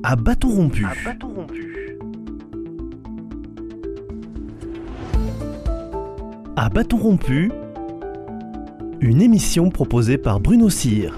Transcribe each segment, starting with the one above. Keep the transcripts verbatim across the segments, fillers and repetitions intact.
À bâton rompu. À bâton rompu. À bâton rompu, une émission proposée par Bruno Cyr.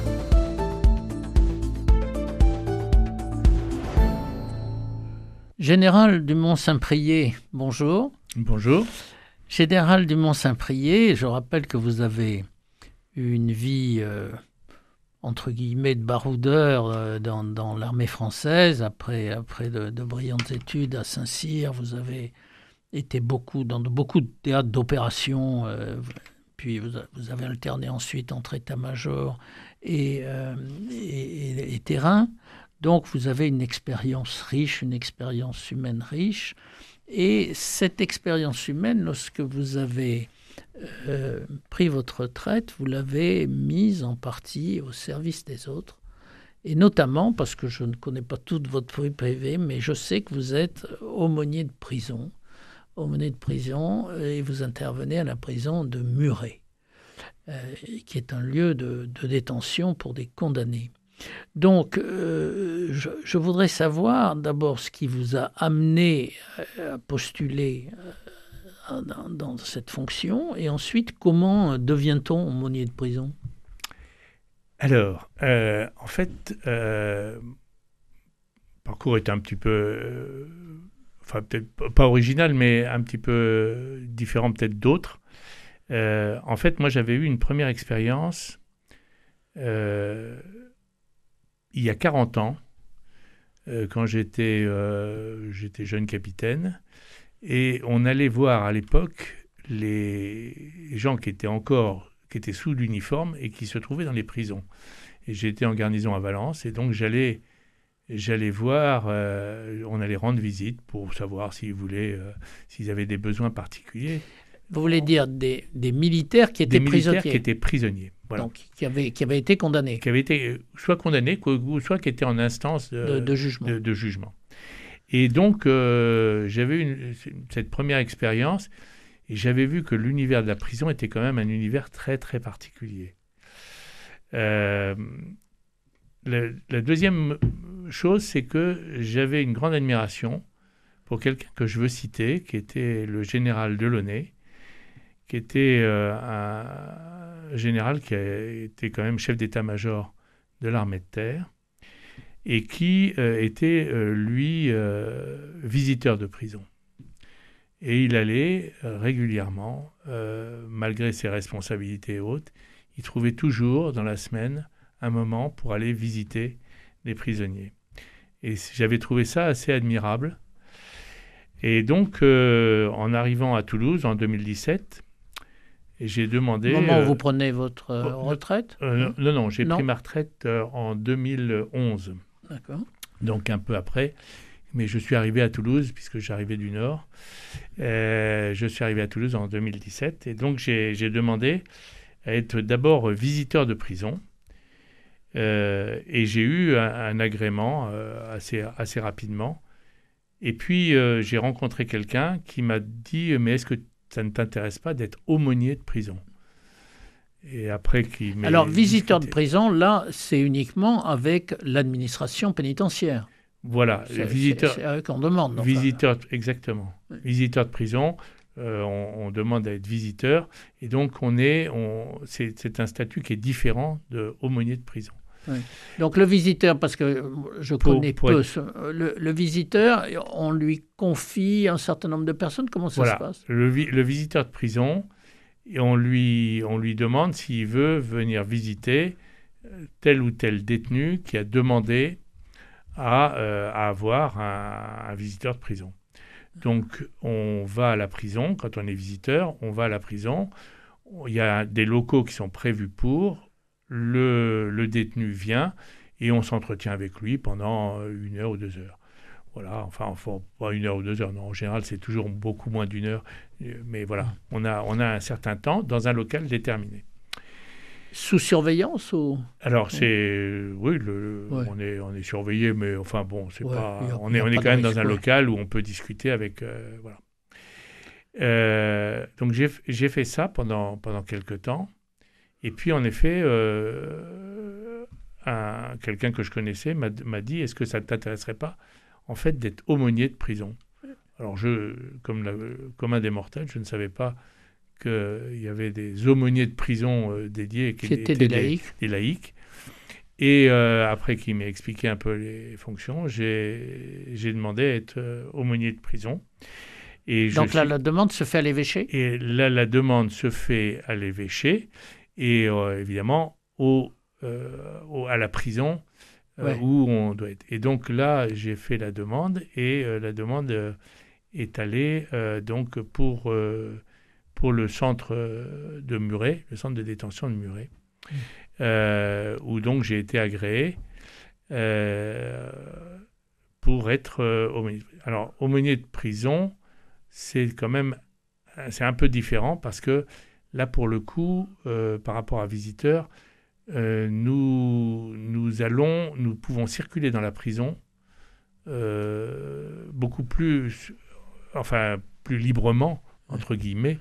Général Dumont-Saint-Priest, bonjour. Bonjour. Général Dumont-Saint-Priest, je rappelle que vous avez une vie, euh, entre guillemets, de baroudeur euh, dans, dans l'armée française. Après, après de, de brillantes études à Saint-Cyr, vous avez été beaucoup dans de, beaucoup de théâtres d'opérations. Euh, puis vous, vous avez alterné ensuite entre état-major et, euh, et, et, et terrain. Donc vous avez une expérience riche, une expérience humaine riche. Et cette expérience humaine, lorsque vous avez euh, pris votre retraite, vous l'avez mise en partie au service des autres. Et notamment, parce que je ne connais pas toute votre vie privée, mais je sais que vous êtes aumônier de prison. Aumônier de prison, et vous intervenez à la prison de Muret, euh, qui est un lieu de, de détention pour des condamnés. Donc, euh, je, je voudrais savoir d'abord ce qui vous a amené à postuler euh, dans, dans cette fonction, et ensuite, comment devient-on aumônier de prison ? Alors, euh, en fait, euh, le parcours est un petit peu, euh, enfin peut-être pas original, mais un petit peu différent peut-être d'autres. Euh, en fait, moi, j'avais eu une première expérience euh, il y a quarante ans, euh, quand j'étais, euh, j'étais jeune capitaine, et on allait voir à l'époque les gens qui étaient encore, qui étaient sous l'uniforme et qui se trouvaient dans les prisons. Et j'étais en garnison à Valence, et donc j'allais, j'allais voir, euh, on allait rendre visite pour savoir s'ils voulaient, euh, s'ils avaient des besoins particuliers. Vous voulez dire des, des militaires qui étaient des prisonniers. militaires qui étaient prisonniers. Voilà. Donc, qui avaient, qui avaient été condamnés. Qui avaient été soit condamnés, soit qui étaient en instance de, de, de, jugement. de, de jugement. Et donc, euh, j'avais eu cette première expérience, et j'avais vu que l'univers de la prison était quand même un univers très, très particulier. Euh, la, la deuxième chose, c'est que j'avais une grande admiration pour quelqu'un que je veux citer, qui était le général Delaunay, qui était euh, un général qui a été quand même chef d'état-major de l'armée de terre et qui euh, était, euh, lui, euh, visiteur de prison. Et il allait euh, régulièrement, euh, malgré ses responsabilités hautes, il trouvait toujours dans la semaine un moment pour aller visiter les prisonniers. Et j'avais trouvé ça assez admirable. Et donc, euh, en arrivant à Toulouse en deux mille dix-sept, et j'ai demandé... Au moment où euh, vous prenez votre euh, retraite euh, hein Non, non, j'ai non. pris ma retraite euh, en deux mille onze. D'accord. Donc un peu après. Mais je suis arrivé à Toulouse, puisque j'arrivais du Nord. Euh, je suis arrivé à Toulouse en deux mille dix-sept. Et donc j'ai, j'ai demandé à être d'abord visiteur de prison. Euh, et j'ai eu un, un agrément euh, assez, assez rapidement. Et puis euh, j'ai rencontré quelqu'un qui m'a dit « Mais est-ce que ça ne t'intéresse pas d'être aumônier de prison ?» Et après, qui Alors, visiteur discuté. de prison, là, c'est uniquement avec l'administration pénitentiaire. Voilà, c'est, visiteur, c'est, c'est eux qu'on demande. Enfin. Visiteur, exactement. Oui. Visiteur de prison, euh, on, on demande à être visiteur. Et donc, on est, on, c'est, c'est un statut qui est différent de aumônier de prison. Oui. Donc, le visiteur, parce que je pour, connais pour peu, être... le, le visiteur, on lui confie un certain nombre de personnes. Comment ça voilà. se passe ? Le, le visiteur de prison, et on, lui, on lui demande s'il veut venir visiter tel ou tel détenu qui a demandé à, euh, à avoir un, un visiteur de prison. Donc, on va à la prison, quand on est visiteur, on va à la prison, il y a des locaux qui sont prévus pour, le, le détenu vient et on s'entretient avec lui pendant une heure ou deux heures. Voilà, enfin, enfin, pas une heure ou deux heures, non, en général, c'est toujours beaucoup moins d'une heure, mais voilà, on a, on a un certain temps dans un local déterminé. Sous surveillance ou... Alors, c'est... Oui, le, ouais. on, est, on est surveillé, mais enfin, bon, c'est ouais, pas... A, on est, on est quand même risque, dans un ouais. local où on peut discuter avec... Euh, voilà. Euh, donc, j'ai, j'ai fait ça pendant, pendant quelques temps. Et puis, en effet, euh, un, quelqu'un que je connaissais m'a, m'a dit, est-ce que ça ne t'intéresserait pas, en fait, d'être aumônier de prison? Alors, je, comme, la, comme un des mortels, je ne savais pas qu'il y avait des aumôniers de prison euh, dédiés qui, qui étaient, étaient des laïcs. Des, des laïcs. Et euh, après qu'il m'ait expliqué un peu les fonctions, j'ai, j'ai demandé à être euh, aumônier de prison. Et Donc là, suis... la demande se fait à l'évêché? Et là, la demande se fait à l'évêché et euh, évidemment au, euh, au, à la prison euh, ouais. où on doit être. Et donc là, j'ai fait la demande et euh, la demande euh, est allée euh, donc pour... Euh, pour le centre de Muret, le centre de détention de Muret, mmh. euh, où donc j'ai été agréé euh, pour être euh, aumônier. Alors, aumônier de prison, c'est quand même c'est un peu différent parce que là, pour le coup, euh, par rapport à visiteur, euh, nous, nous allons, nous pouvons circuler dans la prison euh, beaucoup plus, enfin, plus librement, entre guillemets,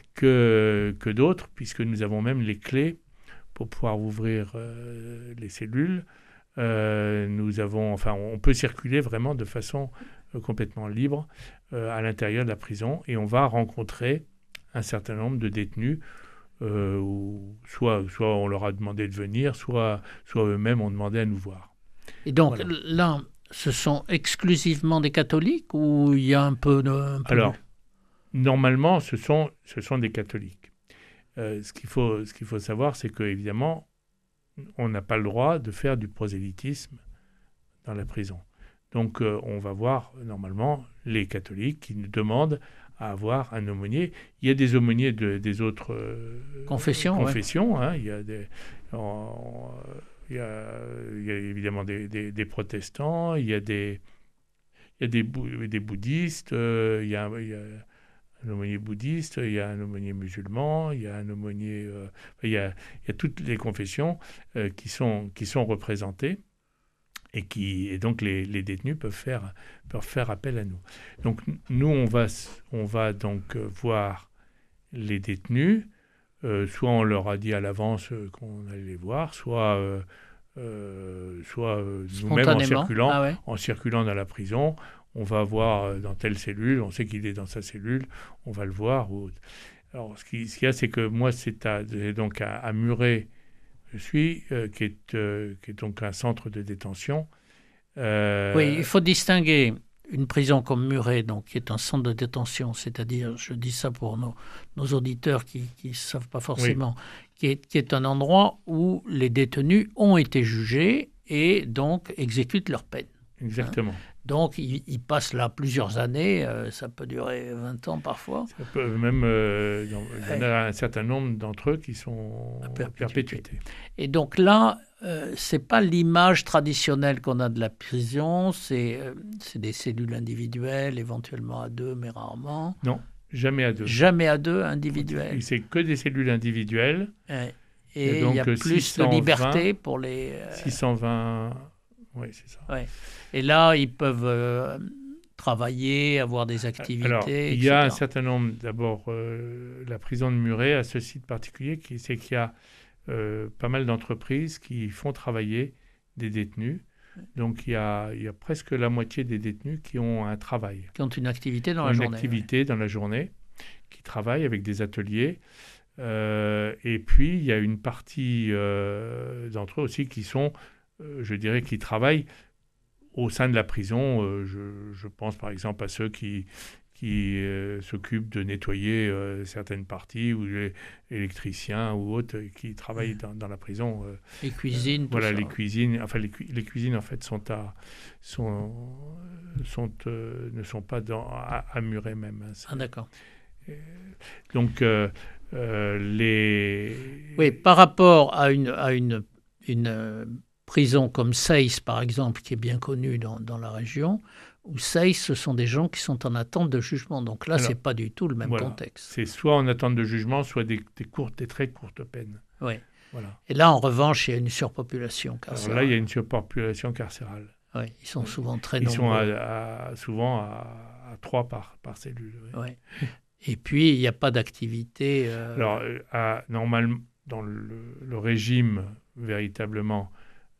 que, que d'autres, puisque nous avons même les clés pour pouvoir ouvrir euh, les cellules. Euh, nous avons, enfin, on peut circuler vraiment de façon euh, complètement libre euh, à l'intérieur de la prison et on va rencontrer un certain nombre de détenus euh, où soit, soit on leur a demandé de venir, soit, soit eux-mêmes ont demandé à nous voir. Et donc voilà. Là, ce sont exclusivement des catholiques ou il y a un peu de... Un peu Alors, de... normalement, ce sont, ce sont des catholiques. Euh, ce qu'il faut, ce qu'il faut savoir, c'est qu'évidemment, on n'a pas le droit de faire du prosélytisme dans la prison. Donc, euh, on va voir, normalement, les catholiques qui nous demandent à avoir un aumônier. Il y a des aumôniers de, des autres euh, confessions. confessions ouais. hein, il, y a des, en, il, y a, il y a évidemment des, des, des protestants, il y a des, il y a des, bou- des bouddhistes, euh, il y a... Il y a un aumônier bouddhiste, il y a un aumônier musulman, il y a un aumônier... Euh, il, y a, il y a toutes les confessions euh, qui, sont, qui sont représentées et, qui, et donc les, les détenus peuvent faire, peuvent faire appel à nous. Donc nous, on va, on va donc voir les détenus, euh, soit on leur a dit à l'avance euh, qu'on allait les voir, soit... Euh, euh, soit euh, nous-mêmes en circulant, ah ouais. en circulant dans la prison, on va voir dans telle cellule, on sait qu'il est dans sa cellule, on va le voir. Ou... Alors, ce qu'il, ce qu'il y a, c'est que moi, c'est, à, c'est donc à, à Muret, je suis, euh, qui, est, euh, qui est donc un centre de détention. Euh... Oui, il faut distinguer une prison comme Muret, donc, qui est un centre de détention, c'est-à-dire, je dis ça pour nos, nos auditeurs qui ne savent pas forcément, oui. qui, est, qui est un endroit où les détenus ont été jugés et donc exécutent leur peine. Exactement. Hein. Donc, ils, ils passent là plusieurs années, euh, ça peut durer vingt ans parfois. Ça peut même, euh, dans, il y en a un certain nombre d'entre eux qui sont à perpétuité. perpétuité. Et donc là, euh, ce n'est pas l'image traditionnelle qu'on a de la prison, c'est, euh, c'est des cellules individuelles, éventuellement à deux, mais rarement. Non, jamais à deux. Jamais à deux, individuelles. Et c'est que des cellules individuelles. Ouais. Et il y a plus six cent vingt, de liberté pour les... Euh... six cent vingt... Oui, c'est ça. Ouais. Et là, ils peuvent euh, travailler, avoir des activités, Alors, il et y cetera. a un certain nombre, d'abord, euh, la prison de Muret a ce site particulier, qui, c'est qu'il y a euh, pas mal d'entreprises qui font travailler des détenus. Donc, il y a, il y a presque la moitié des détenus qui ont un travail. Qui ont une activité dans la une journée. Une activité ouais. dans la journée, qui travaillent avec des ateliers. Euh, et puis, il y a une partie euh, d'entre eux aussi qui sont... je dirais, qui travaillent au sein de la prison. Euh, je, je pense par exemple à ceux qui, qui euh, s'occupent de nettoyer euh, certaines parties, ou les électriciens ou autres qui travaillent dans, dans la prison. Euh, les cuisines, euh, Voilà, ça. les cuisines. Enfin, les, cu- les cuisines, en fait, sont à, sont, sont, euh, ne sont pas dans, à, à Muret même. Hein, ah, d'accord. Euh, donc, euh, euh, les... Oui, par rapport à une... À une, une euh, prison comme Seyss, par exemple, qui est bien connue dans, dans la région, où Seyss, ce sont des gens qui sont en attente de jugement. Donc là, ce n'est pas du tout le même voilà, contexte. C'est soit en attente de jugement, soit des, des, courtes, des très courtes peines. Oui. Voilà. Et là, en revanche, il y a une surpopulation carcérale. Alors là, il y a une surpopulation carcérale. Oui, ils sont souvent très ils nombreux. Ils sont à, à, souvent à, à trois par, par cellule. Oui. Oui. Et puis, il n'y a pas d'activité... Euh... Alors, à, normalement, dans le, le régime, véritablement...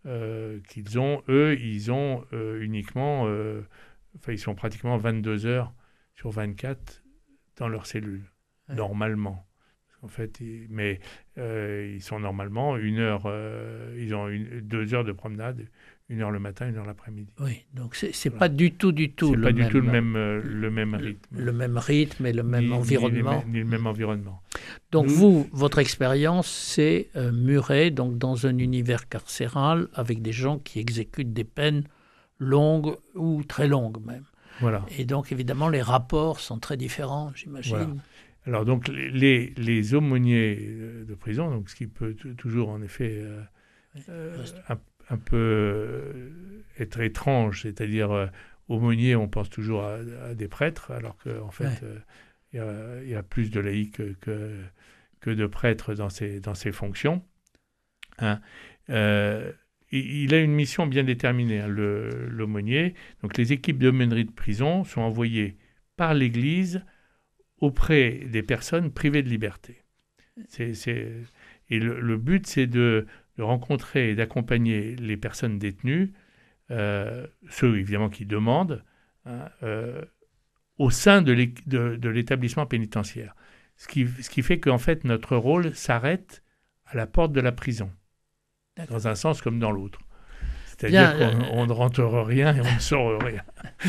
euh, qu'ils ont. Eux, ils ont euh, uniquement, euh, enfin, ils sont pratiquement vingt-deux heures sur vingt-quatre dans leur cellule, ouais. normalement. En fait, ils, mais euh, ils sont normalement une heure, euh, ils ont une, deux heures de promenade, une heure le matin, une heure l'après-midi. Oui, donc c'est, c'est voilà. pas du tout, du tout c'est le pas même. du tout le même, euh, le même rythme. Le, le même rythme et le même ni, environnement. Ni, ni le même environnement. Donc Nous, vous, votre expérience, c'est euh, Muret, donc dans un univers carcéral avec des gens qui exécutent des peines longues ou très longues même. Voilà. Et donc évidemment, les rapports sont très différents, j'imagine. Voilà. Alors donc les, les aumôniers de prison, donc ce qui peut t- toujours en effet euh, oui, euh, un, un peu euh, être étrange, c'est-à-dire euh, aumônier, on pense toujours à, à des prêtres, alors qu'en fait il ouais. euh, y, y a plus de laïcs que, que, que de prêtres dans ces, dans ces fonctions. Hein. Euh, il a une mission bien déterminée, hein, le, l'aumônier. Donc les équipes d'aumônerie de prison sont envoyées par l'Église auprès des personnes privées de liberté. C'est, c'est... Et le, le but, c'est de, de rencontrer et d'accompagner les personnes détenues, euh, ceux évidemment qui demandent, hein, euh, au sein de, de, de l'établissement pénitentiaire. Ce qui, ce qui fait qu'en fait, notre rôle s'arrête à la porte de la prison, D'accord. dans un sens comme dans l'autre. C'est-à-dire Bien, qu'on euh... on ne rentre rien et on ne sort rien.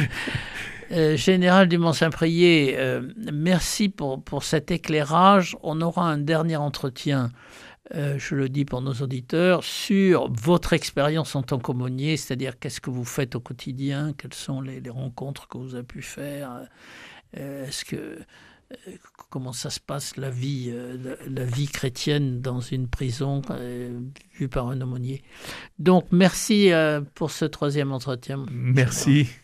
Euh, Général Dumont-Saint-Priest, euh, merci pour, pour cet éclairage. On aura un dernier entretien, euh, je le dis pour nos auditeurs, sur votre expérience en tant qu'aumônier, c'est-à-dire qu'est-ce que vous faites au quotidien, quelles sont les, les rencontres que vous avez pu faire, euh, est-ce que, euh, comment ça se passe la vie, euh, la, la vie chrétienne dans une prison euh, vue par un aumônier. Donc merci euh, pour ce troisième entretien. Merci.